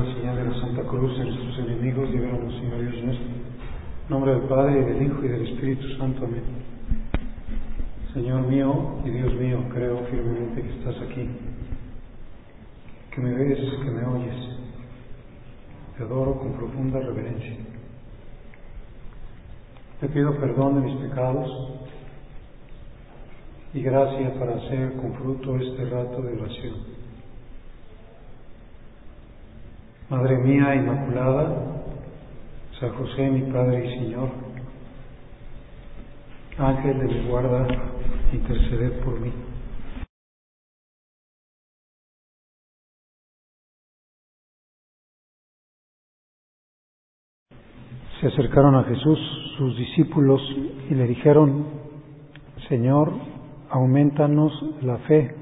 la señal de la Santa Cruz de nuestros enemigos, líbranos, Señor Dios nuestro. En nombre del Padre, y del Hijo, y del Espíritu Santo. Amén. Señor mío y Dios mío, creo firmemente que estás aquí, que me ves, que me oyes. Te adoro con profunda reverencia. Te pido perdón de mis pecados y gracia para hacer con fruto este rato de oración. Madre mía Inmaculada, San José, mi Padre y Señor, Ángel de mi guarda, interceded por mí. Se acercaron a Jesús sus discípulos y le dijeron: Señor, aumentanos la fe.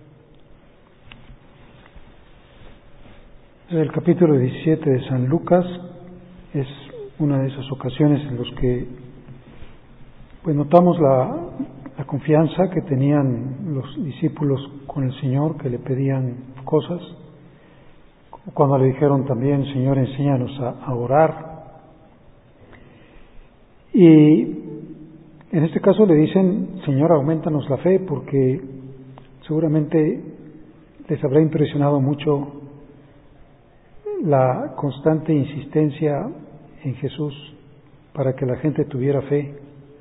El capítulo 17 de San Lucas es una de esas ocasiones en las que notamos la confianza que tenían los discípulos con el Señor, que le pedían cosas. Cuando le dijeron también: Señor, enséñanos a orar. Y en este caso le dicen: Señor, aumentanos la fe, porque seguramente les habrá impresionado mucho la constante insistencia en Jesús para que la gente tuviera fe,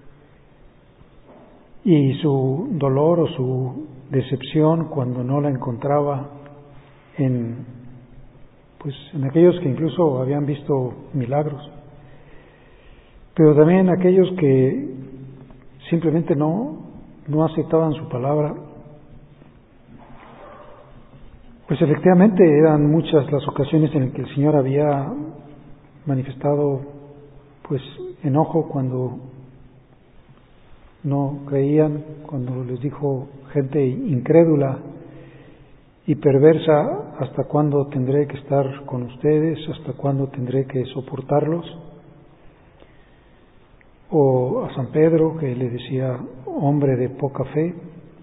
y su dolor o su decepción cuando no la encontraba en aquellos que incluso habían visto milagros, pero también aquellos que simplemente no aceptaban su palabra. Pues efectivamente eran muchas las ocasiones en las que el Señor había manifestado enojo cuando no creían, cuando les dijo: gente incrédula y perversa, ¿hasta cuándo tendré que estar con ustedes? ¿Hasta cuándo tendré que soportarlos? O a San Pedro, que le decía: hombre de poca fe.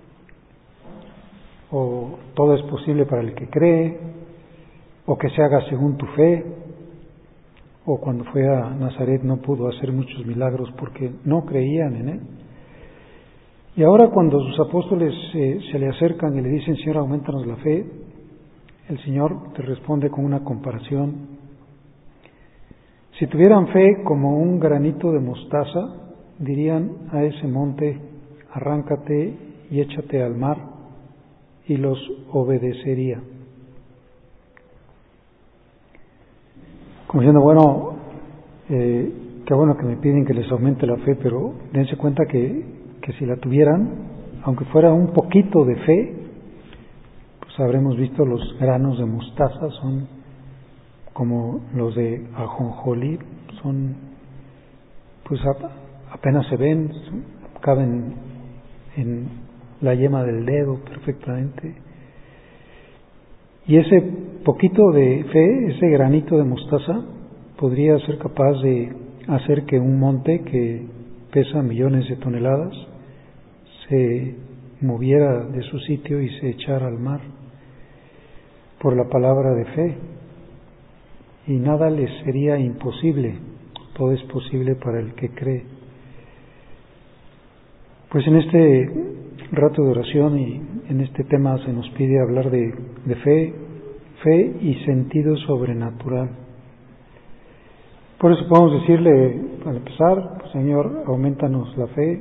O todo es posible para el que cree, o que se haga según tu fe. O cuando fue a Nazaret no pudo hacer muchos milagros porque no creían en él. Y ahora cuando sus apóstoles se le acercan y le dicen: Señor, aumentanos la fe, el Señor te responde con una comparación. Si tuvieran fe como un granito de mostaza, dirían a ese monte: arráncate y échate al mar, y los obedecería. Como diciendo: qué bueno que me piden que les aumente la fe, pero dense cuenta que si la tuvieran, aunque fuera un poquito de fe, pues habremos visto los granos de mostaza, son como los de ajonjolí, son apenas se ven, caben en la yema del dedo perfectamente. Y ese poquito de fe, ese granito de mostaza, podría ser capaz de hacer que un monte que pesa millones de toneladas se moviera de su sitio y se echara al mar por la palabra de fe. Y nada les sería imposible, todo es posible para el que cree. Pues en este rato de oración y en este tema se nos pide hablar de fe y sentido sobrenatural. Por eso podemos decirle, para empezar: Señor, aumentanos la fe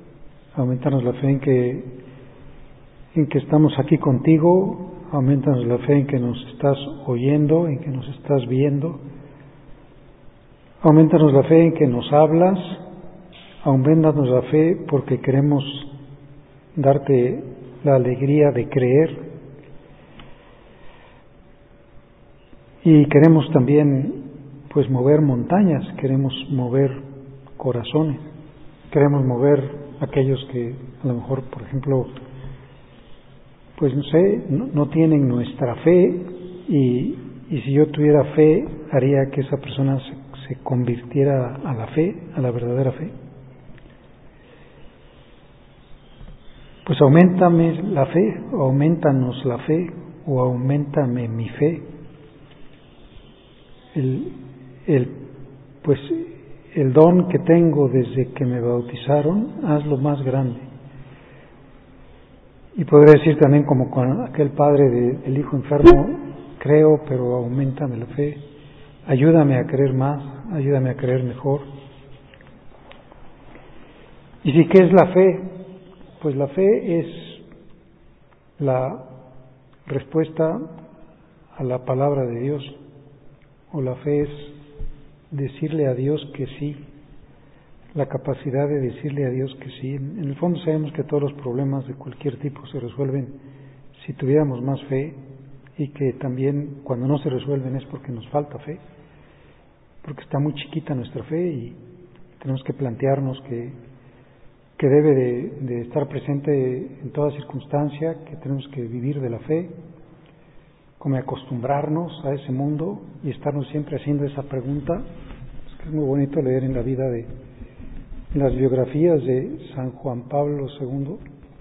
en que estamos aquí contigo, aumentanos la fe en que nos estás oyendo, en que nos estás viendo, aumentanos la fe en que nos hablas, aumentanos la fe porque queremos darte la alegría de creer, y queremos también mover montañas, queremos mover corazones, queremos mover aquellos que a lo mejor, por ejemplo, no tienen nuestra fe, y si yo tuviera fe haría que esa persona se convirtiera a la fe, a la verdadera fe. Pues auméntame la fe, o aumentanos la fe, o auméntame mi fe. pues el don que tengo desde que me bautizaron, hazlo más grande. Y podría decir también como con aquel padre del hijo enfermo, creo, pero auméntame la fe, ayúdame a creer más, ayúdame a creer mejor. ¿Y sí, qué es la fe? Pues la fe es la respuesta a la palabra de Dios, o la fe es decirle a Dios que sí, la capacidad de decirle a Dios que sí. En el fondo sabemos que todos los problemas de cualquier tipo se resuelven si tuviéramos más fe, y que también cuando no se resuelven es porque nos falta fe, porque está muy chiquita nuestra fe y tenemos que plantearnos que debe de estar presente en toda circunstancia, que tenemos que vivir de la fe, como acostumbrarnos a ese mundo y estarnos siempre haciendo esa pregunta. Es muy bonito leer en la vida en las biografías de San Juan Pablo II,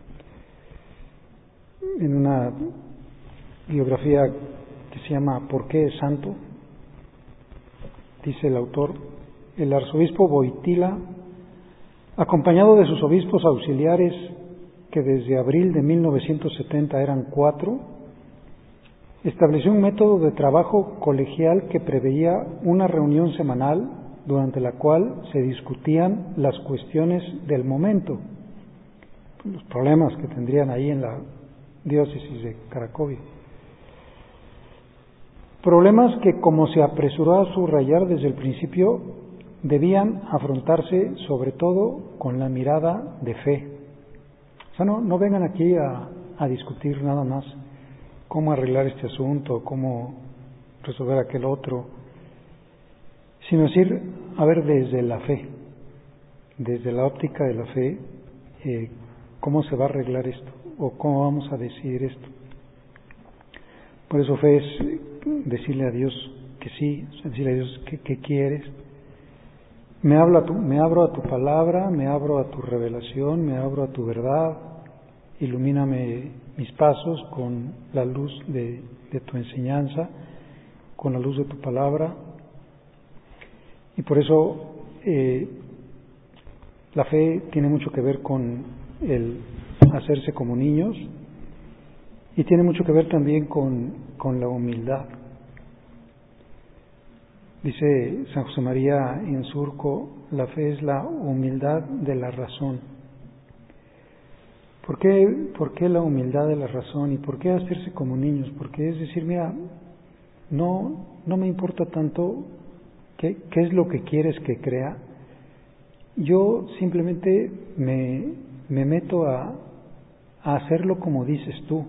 en una biografía que se llama ¿Por qué es santo? Dice el autor: el arzobispo Wojtyła, acompañado de sus obispos auxiliares, que desde abril de 1970 eran 4, estableció un método de trabajo colegial que preveía una reunión semanal durante la cual se discutían las cuestiones del momento, los problemas que tendrían ahí en la diócesis de Cracovia. Problemas que, como se apresuró a subrayar desde el principio, debían afrontarse sobre todo con la mirada de fe. O sea, no vengan aquí a discutir nada más cómo arreglar este asunto, cómo resolver aquel otro, sino decir, a ver, desde la fe, desde la óptica de la fe, cómo se va a arreglar esto, o cómo vamos a decidir esto. Por eso fe es decirle a Dios que sí, decirle a Dios que quieres. Me abro a tu palabra, me abro a tu revelación, me abro a tu verdad, ilumíname mis pasos con la luz de tu enseñanza, con la luz de tu palabra. Y por eso la fe tiene mucho que ver con el hacerse como niños, y tiene mucho que ver también con la humildad. Dice San José María en Surco, la fe es la humildad de la razón. ¿Por qué la humildad de la razón? ¿Y por qué hacerse como niños? Porque es decir, mira, no me importa tanto qué es lo que quieres que crea. Yo simplemente me meto a hacerlo como dices tú,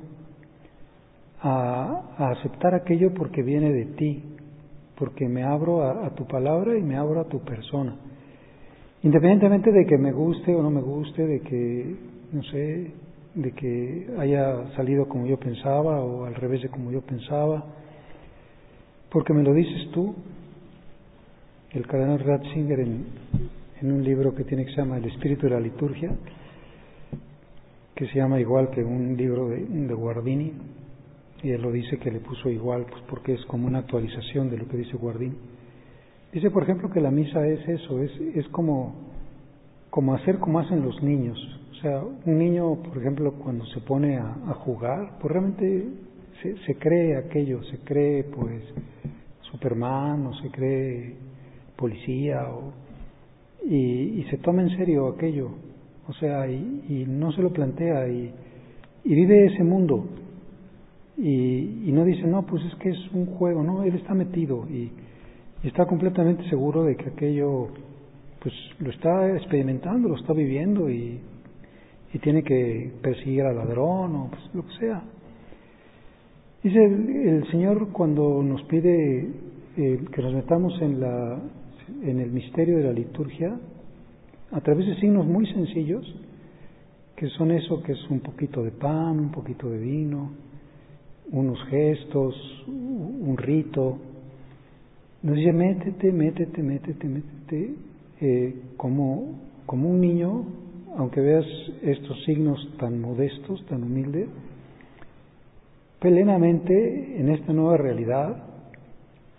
a aceptar aquello porque viene de ti, porque me abro a tu palabra y me abro a tu persona, independientemente de que me guste o no me guste, de que, no sé, de que haya salido como yo pensaba o al revés de como yo pensaba, porque me lo dices tú. El cardenal Ratzinger, en un libro que tiene que se llama El espíritu de la liturgia, que se llama igual que un libro de Guardini, y él lo dice que le puso igual, pues porque es como una actualización de lo que dice Guardini. Dice, por ejemplo, que la misa es eso, es como hacer como hacen los niños. O sea, un niño, por ejemplo, cuando se pone a jugar, pues realmente se cree aquello, se cree pues Superman, o se cree policía, y se toma en serio aquello, o sea, y no se lo plantea, y vive ese mundo. Y no dice, no, pues es que es un juego, no, él está metido y está completamente seguro de que aquello, pues lo está experimentando, lo está viviendo, y tiene que perseguir al ladrón o pues, lo que sea. Dice el Señor, cuando nos pide que nos metamos en el misterio de la liturgia, a través de signos muy sencillos, que son eso, que es un poquito de pan, un poquito de vino, unos gestos, un rito. Nos dice, métete, como un niño, aunque veas estos signos tan modestos, tan humildes, plenamente en esta nueva realidad,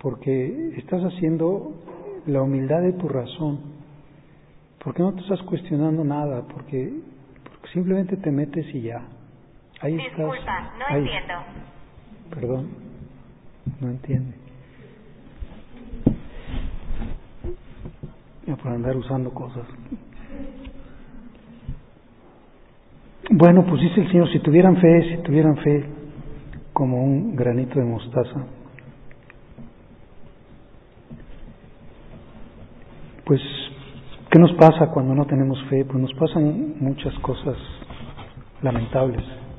porque estás haciendo la humildad de tu razón, porque no te estás cuestionando nada, porque simplemente te metes y ya. Ahí estás. Disculpa, no ahí. entiendo. Perdón, no entiende. Ya por andar usando cosas. Bueno, pues dice el Señor, si tuvieran fe como un granito de mostaza, pues, ¿qué nos pasa cuando no tenemos fe? Pues nos pasan muchas cosas lamentables.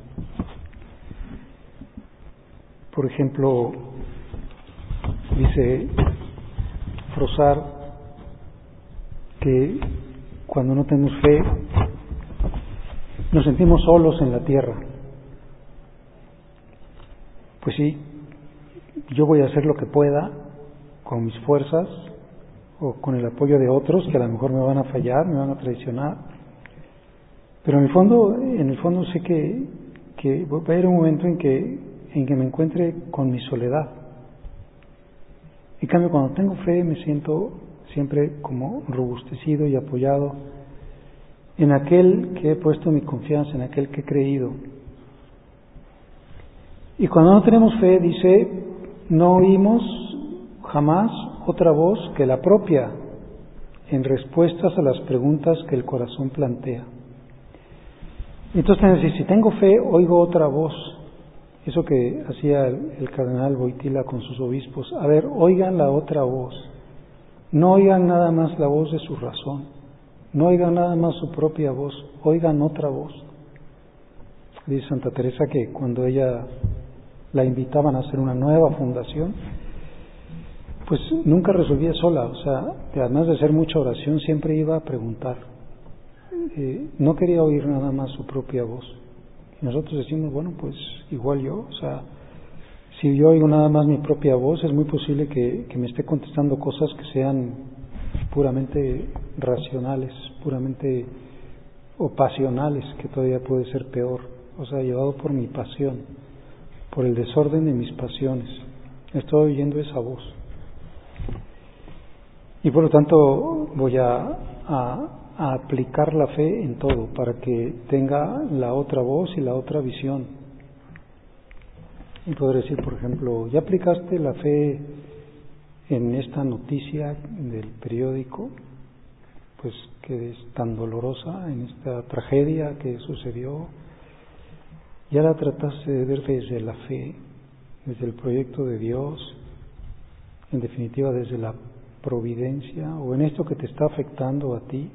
Por ejemplo, dice Frossard que cuando no tenemos fe nos sentimos solos en la tierra. Pues sí, yo voy a hacer lo que pueda con mis fuerzas o con el apoyo de otros que a lo mejor me van a fallar, me van a traicionar, pero en el fondo sé que va a haber un momento en que me encuentre con mi soledad. En cambio, cuando tengo fe me siento siempre como robustecido y apoyado en aquel que he puesto mi confianza, en aquel que he creído. Y cuando no tenemos fe, dice, no oímos jamás otra voz que la propia en respuestas a las preguntas que el corazón plantea. Entonces, si tengo fe, oigo otra voz. Eso que hacía el cardenal Wojtyla con sus obispos. A ver, oigan la otra voz. No oigan nada más la voz de su razón. No oigan nada más su propia voz. Oigan otra voz. Dice Santa Teresa que cuando ella la invitaban a hacer una nueva fundación, pues nunca resolvía sola. O sea, además de hacer mucha oración, siempre iba a preguntar. No quería oír nada más su propia voz. Y nosotros decimos, bueno, pues igual yo, o sea, si yo oigo nada más mi propia voz, es muy posible que me esté contestando cosas que sean puramente racionales, puramente o pasionales, que todavía puede ser peor, o sea, llevado por mi pasión, por el desorden de mis pasiones. Estoy oyendo esa voz. Y por lo tanto voy a aplicar la fe en todo para que tenga la otra voz y la otra visión. Y podré decir, por ejemplo, ¿ya aplicaste la fe en esta noticia del periódico, pues que es tan dolorosa, en esta tragedia que sucedió? ¿Ya la trataste de ver desde la fe, desde el proyecto de Dios, en definitiva desde la providencia, o en esto que te está afectando a ti?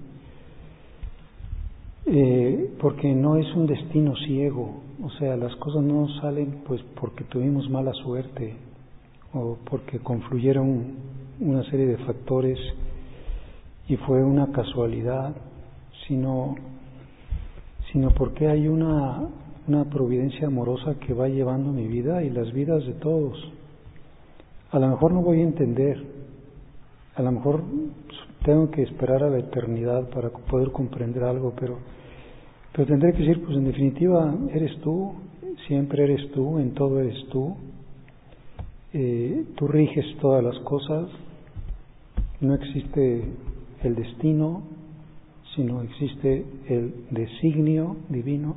Porque no es un destino ciego, o sea, las cosas no salen pues porque tuvimos mala suerte o porque confluyeron una serie de factores y fue una casualidad, sino porque hay una providencia amorosa que va llevando mi vida y las vidas de todos. A lo mejor no voy a entender, a lo mejor tengo que esperar a la eternidad para poder comprender algo, pero tendré que decir, pues en definitiva eres tú, siempre eres tú, en todo eres tú, tú riges todas las cosas, no existe el destino, sino existe el designio divino,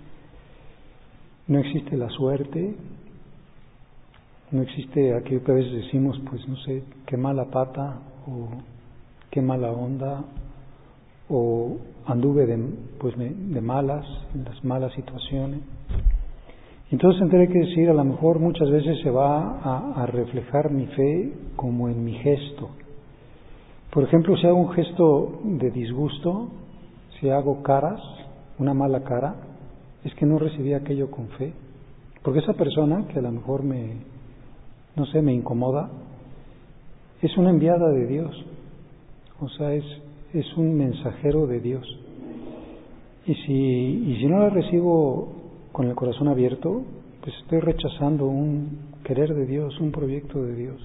no existe la suerte, no existe aquello que a veces decimos, pues no sé, qué mala pata o qué mala onda, o anduve de malas, en las malas situaciones. Entonces tendré que decir, a lo mejor muchas veces se va a reflejar mi fe como en mi gesto. Por ejemplo, si hago un gesto de disgusto, si hago caras, una mala cara, es que no recibí aquello con fe. Porque esa persona que a lo mejor me incomoda, es una enviada de Dios. O sea, es un mensajero de Dios. Y si no la recibo con el corazón abierto, pues estoy rechazando un querer de Dios, un proyecto de Dios.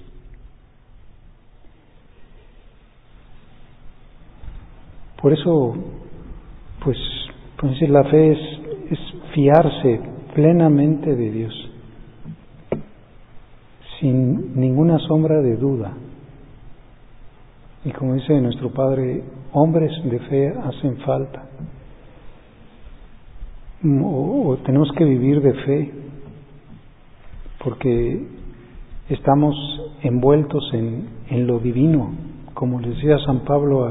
Por eso, pues decir, la fe es fiarse plenamente de Dios. sin ninguna sombra de duda. Y como dice nuestro Padre, hombres de fe hacen falta. O tenemos que vivir de fe, porque estamos envueltos en lo divino, como les decía San Pablo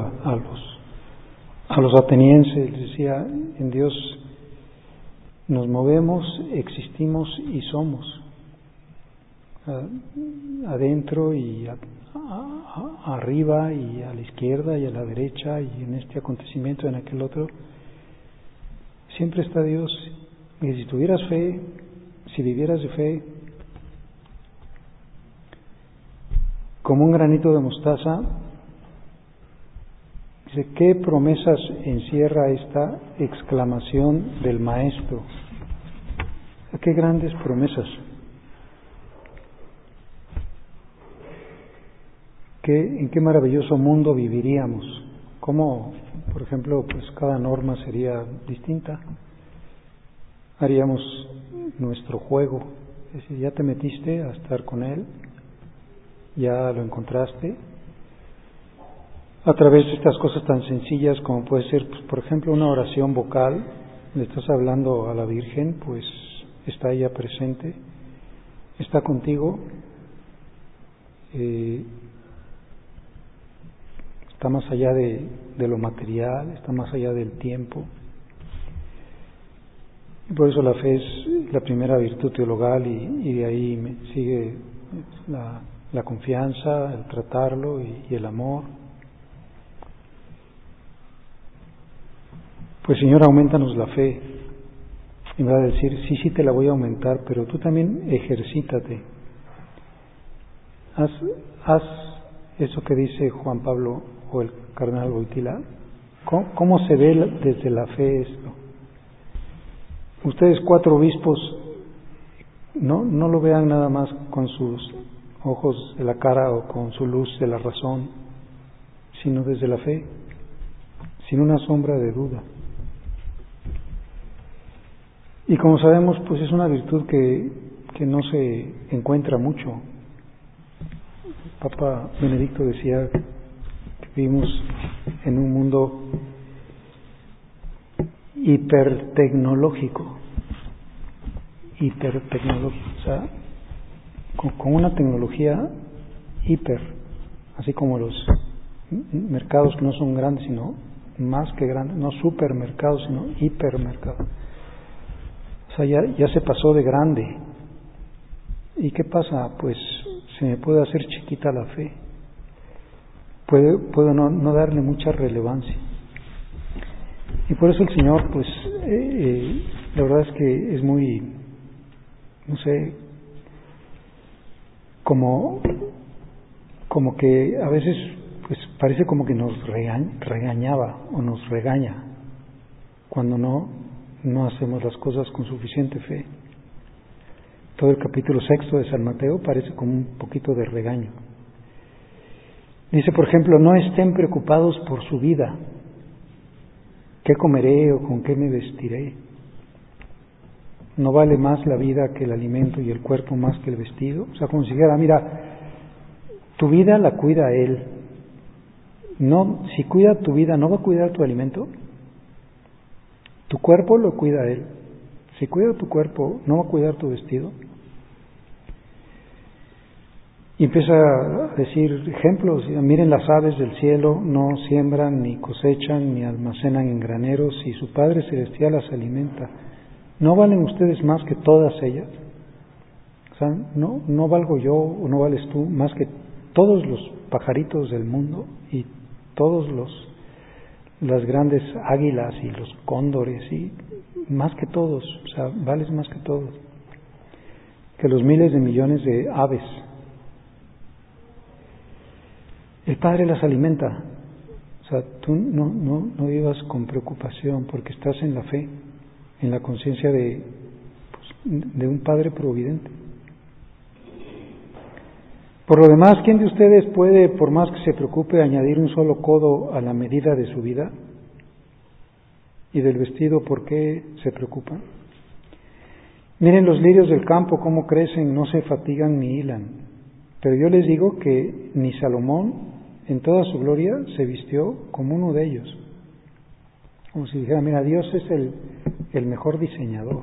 a los atenienses, les decía, en Dios nos movemos, existimos y somos, adentro y arriba y a la izquierda y a la derecha y en este acontecimiento, en aquel otro, siempre está Dios. Y si tuvieras fe, si vivieras de fe, como un granito de mostaza, dice, ¿qué promesas encierra esta exclamación del Maestro? ¿Qué grandes promesas? ¿En qué maravilloso mundo viviríamos? ¿Cómo, por ejemplo, pues cada norma sería distinta? Haríamos nuestro juego, es decir, ya te metiste a estar con Él, ya lo encontraste, a través de estas cosas tan sencillas como puede ser, pues, por ejemplo, una oración vocal, le estás hablando a la Virgen, pues está ella presente, está contigo, está más allá de lo material, está más allá del tiempo. Y por eso la fe es la primera virtud teologal y de ahí sigue la confianza, el tratarlo y el amor. Pues Señor, aumentanos la fe. Y me va a decir, sí te la voy a aumentar, pero tú también ejercítate. Haz eso que dice Juan Pablo o el cardenal Wojtyla. ¿Cómo se ve desde la fe esto? Ustedes 4 obispos no lo vean nada más con sus ojos de la cara o con su luz de la razón, sino desde la fe, sin una sombra de duda. Y como sabemos, pues es una virtud que no se encuentra mucho. Papa Benedicto decía que vivimos en un mundo hipertecnológico, o sea, con una tecnología hiper, así como los mercados que no son grandes, sino más que grandes, no supermercados, sino hipermercados. O sea, ya se pasó de grande. ¿Y qué pasa? Pues se me puede hacer chiquita la fe. Puedo no darle mucha relevancia. Y por eso el Señor, pues, la verdad es que es muy, no sé, como que a veces, pues, parece como que nos regañaba o nos regaña cuando no hacemos las cosas con suficiente fe. Todo el capítulo 6 de San Mateo parece como un poquito de regaño. Dice, por ejemplo, no estén preocupados por su vida. ¿Qué comeré o con qué me vestiré? ¿No vale más la vida que el alimento y el cuerpo más que el vestido? O sea, como si dijera, mira, tu vida la cuida Él. No, si cuida tu vida, ¿no va a cuidar tu alimento? Tu cuerpo lo cuida Él. Si cuida tu cuerpo, ¿no va a cuidar tu vestido? Y empieza a decir ejemplos. Miren las aves del cielo, no siembran, ni cosechan, ni almacenan en graneros, y su Padre Celestial las alimenta. ¿No valen ustedes más que todas ellas? O sea, ¿no valgo yo o no vales tú más que todos los pajaritos del mundo y todos las grandes águilas y los cóndores, y más que todos? O sea, vales más que todos, que los miles de millones de aves. El Padre las alimenta. O sea, tú no vivas con preocupación porque estás en la fe, en la conciencia de un Padre providente. Por lo demás, ¿quién de ustedes puede, por más que se preocupe, añadir un solo codo a la medida de su vida? ¿Y del vestido por qué se preocupan? Miren los lirios del campo cómo crecen, no se fatigan ni hilan. Pero yo les digo que ni Salomón en toda su gloria se vistió como uno de ellos. Como si dijera, mira, Dios es el mejor diseñador.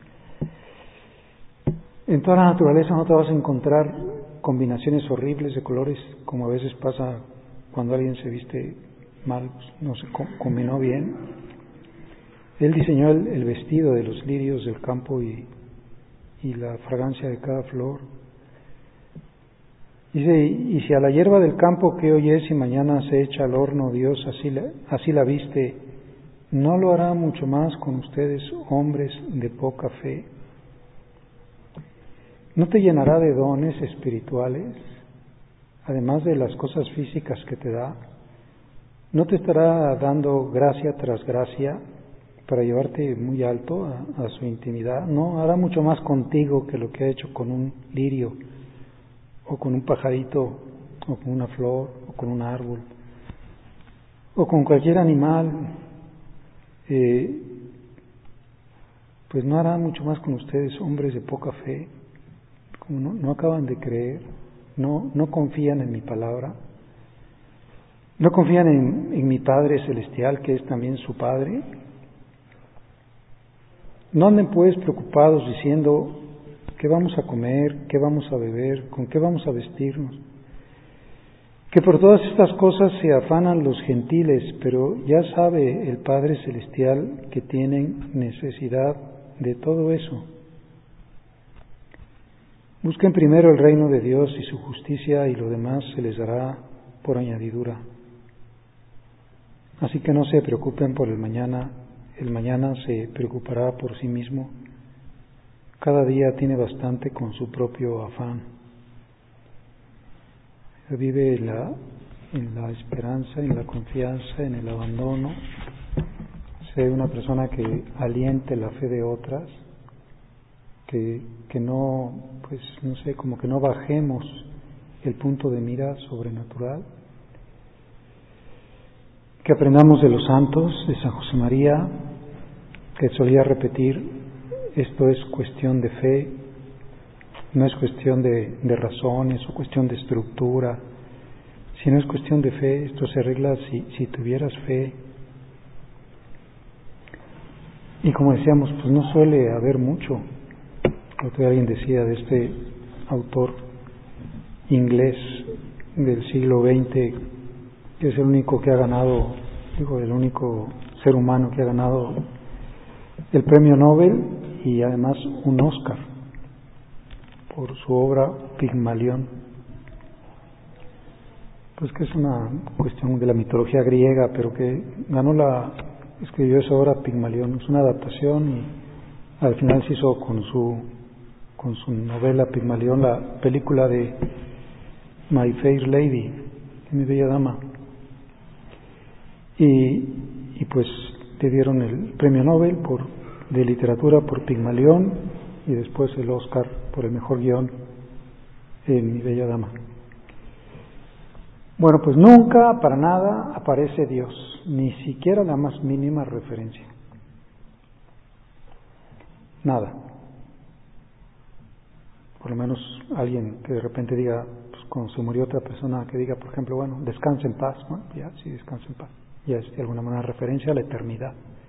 En toda la naturaleza no te vas a encontrar combinaciones horribles de colores, como a veces pasa cuando alguien se viste mal, pues no se combinó bien. Él diseñó el vestido de los lirios del campo y la fragancia de cada flor. Dice, y si a la hierba del campo que hoy es y mañana se echa al horno, Dios así la viste, ¿no lo hará mucho más con ustedes, hombres de poca fe? ¿No te llenará de dones espirituales, además de las cosas físicas que te da? ¿No te estará dando gracia tras gracia para llevarte muy alto a su intimidad? ¿No hará mucho más contigo que lo que ha hecho con un lirio, o con un pajarito, o con una flor, o con un árbol, o con cualquier animal? Pues no hará mucho más con ustedes, hombres de poca fe, como no acaban de creer, no confían en mi palabra, no confían en mi Padre Celestial, que es también su Padre. No anden pues preocupados diciendo, ¿qué vamos a comer? ¿Qué vamos a beber? ¿Con qué vamos a vestirnos? Que por todas estas cosas se afanan los gentiles, pero ya sabe el Padre Celestial que tienen necesidad de todo eso. Busquen primero el reino de Dios y su justicia, y lo demás se les dará por añadidura. Así que no se preocupen por el mañana se preocupará por sí mismo. Cada día tiene bastante con su propio afán. Vive en la esperanza, en la confianza, en el abandono. Sé una persona que aliente la fe de otras, que no, pues no sé, como que no bajemos el punto de mira sobrenatural. Que aprendamos de los santos, de San José María, que solía repetir, esto es cuestión de fe, no es cuestión de razones o cuestión de estructura, sino es cuestión de fe. Esto se arregla si tuvieras fe. Y como decíamos, pues no suele haber mucho. Otro día alguien decía de este autor inglés del siglo XX, que es el único que ha ganado, el único ser humano que ha ganado el premio Nobel y además un Oscar por su obra Pigmalión. Pues que es una cuestión de la mitología griega, pero que escribió esa obra Pigmalión. Es una adaptación y al final se hizo con su novela Pigmalión la película de My Fair Lady, Mi Bella Dama. Y pues le dieron el premio Nobel de literatura por Pigmalión y después el Oscar por el mejor guión en Mi Bella Dama. Bueno, pues nunca para nada aparece Dios, ni siquiera la más mínima referencia. Nada. Por lo menos alguien que de repente diga, pues cuando se murió otra persona, que diga, por ejemplo, bueno, descansa en paz, ¿no? Ya, sí, descansa en paz. Ya es de alguna manera referencia a la eternidad.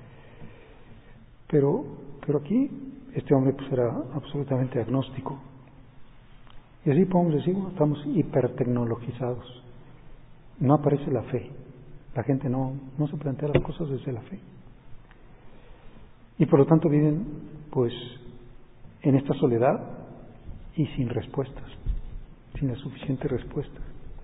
Pero aquí este hombre pues era absolutamente agnóstico. Y así podemos decir, bueno, estamos hipertecnologizados. No aparece la fe. La gente no se plantea las cosas desde la fe. Y por lo tanto viven pues en esta soledad y sin respuestas, sin la suficiente respuesta.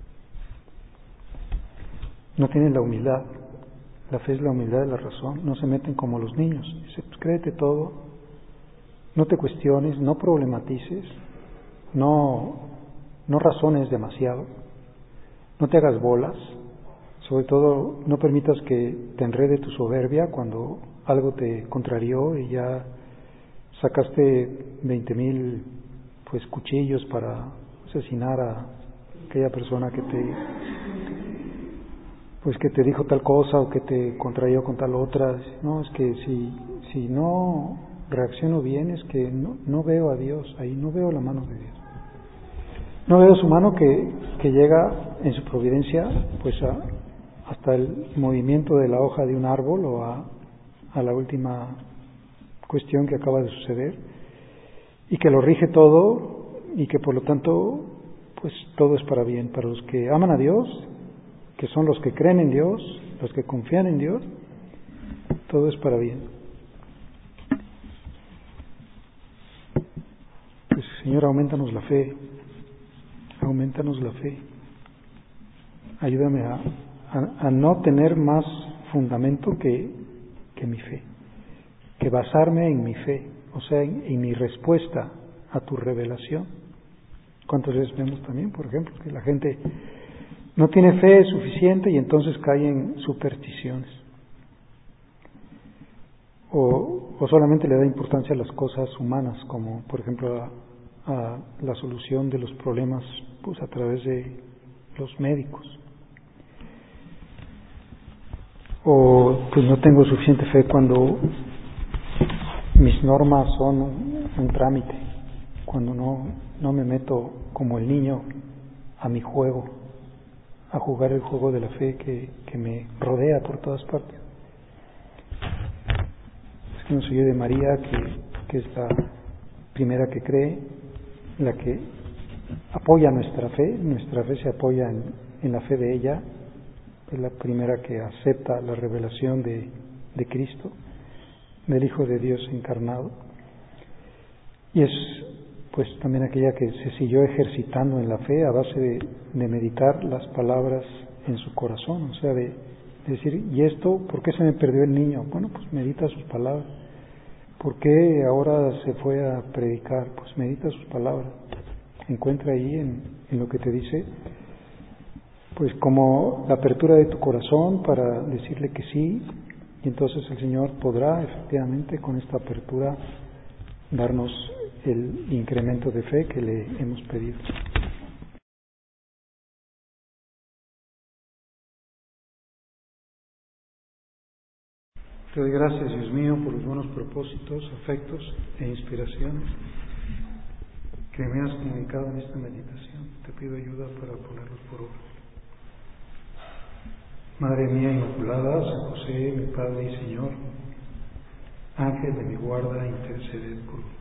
No tienen la humildad. La fe es la humildad de la razón. No se meten como los niños. Dice, pues créete todo, no te cuestiones, no problematices, no razones demasiado, no te hagas bolas, sobre todo no permitas que te enrede tu soberbia cuando algo te contrarió y ya sacaste 20,000 pues cuchillos para asesinar a aquella persona que te dijo tal cosa o que te contrarió con tal otra. No, es que si no reacciono bien es que no veo a Dios ahí, no veo la mano de Dios. No veo su mano que llega en su providencia pues hasta el movimiento de la hoja de un árbol o a la última cuestión que acaba de suceder, y que lo rige todo, y que por lo tanto pues todo es para bien, para los que aman a Dios, que son los que creen en Dios, los que confían en Dios, todo es para bien. Pues Señor, aumentanos la fe, ayúdame a no tener más fundamento que mi fe, que basarme en mi fe, o sea, en mi respuesta a tu revelación. ¿Cuántas veces vemos también, por ejemplo, que la gente no tiene fe suficiente y entonces cae en supersticiones? O solamente le da importancia a las cosas humanas, como por ejemplo a la solución de los problemas pues a través de los médicos. O pues no tengo suficiente fe cuando mis normas son un trámite, cuando no me meto como el niño a mi juego, a jugar el juego de la fe que me rodea por todas partes. Es que nos oye de María, que es la primera que cree, la que apoya nuestra fe se apoya en la fe de ella, es la primera que acepta la revelación de Cristo, del Hijo de Dios encarnado, y es pues también aquella que se siguió ejercitando en la fe a base de meditar las palabras en su corazón, o sea, de decir, ¿y esto por qué se me perdió el niño? Bueno, pues medita sus palabras. ¿Por qué ahora se fue a predicar? Pues medita sus palabras. Encuentra ahí en lo que te dice pues como la apertura de tu corazón para decirle que sí, y entonces el Señor podrá efectivamente con esta apertura darnos el incremento de fe que le hemos pedido. Te doy gracias, Dios mío, por los buenos propósitos, afectos e inspiraciones que me has comunicado en esta meditación. Te pido ayuda para ponerlos por obra. Madre mía Inmaculada, San José, mi Padre y Señor, Ángel de mi guarda, interceded por mí.